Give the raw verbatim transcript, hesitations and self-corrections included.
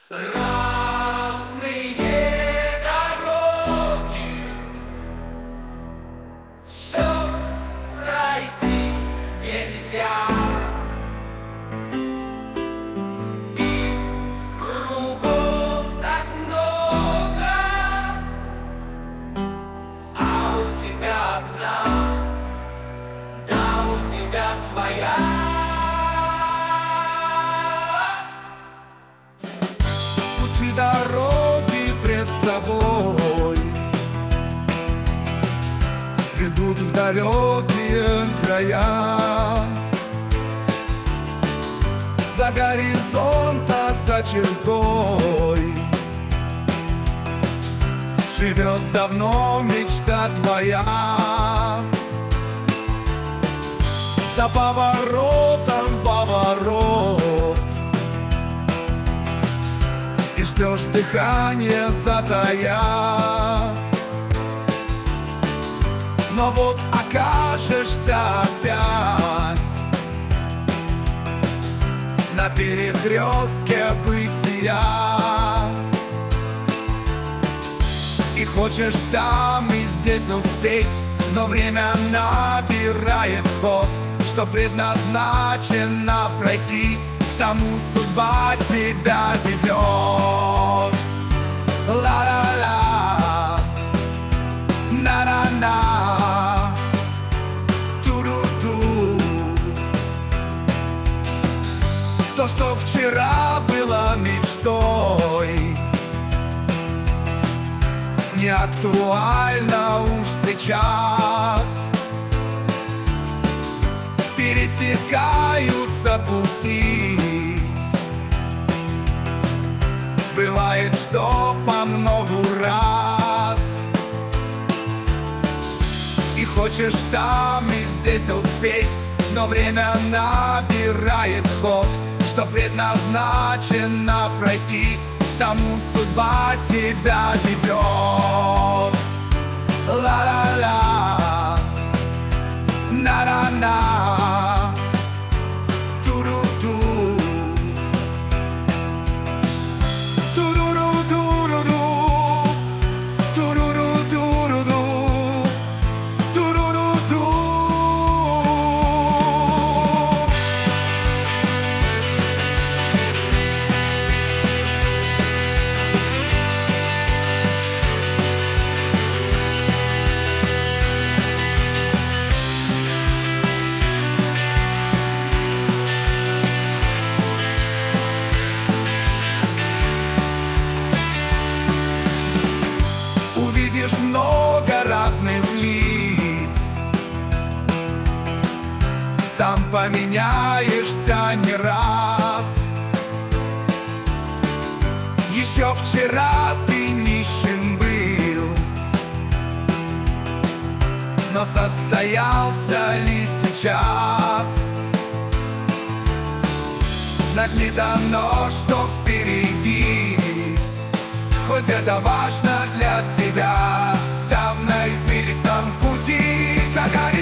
Разные дороги, все пройти нельзя, и кругом так много, а у тебя одна, да у тебя своя. Дороги пред тобой ведут в далекие края. За горизонта, за чертой живет давно мечта твоя. За поворотом поворот, ждешь дыхание затая. Но вот окажешься опять на перекрестке бытия, и хочешь там и здесь успеть, но время набирает ход, что предназначено пройти, к тому судьба тебя ведет. Ла-ла-ла, на-на-на, ту-ру-ту. То, что вчера было мечтой, не актуально уж сейчас. Пересекаются пути, бывает, что по многу раз, и хочешь там и здесь успеть, но время набирает ход, что предназначено пройти, к тому судьба тебя ведет. Ла-ла-ла, на-на-на, ту-ру-ту. Много разных лиц, сам поменяешься не раз. Еще вчера ты нищим был, но состоялся ли сейчас? Знак не дано, что впереди, хоть это важно для тебя. Там на извилистом пути загорелся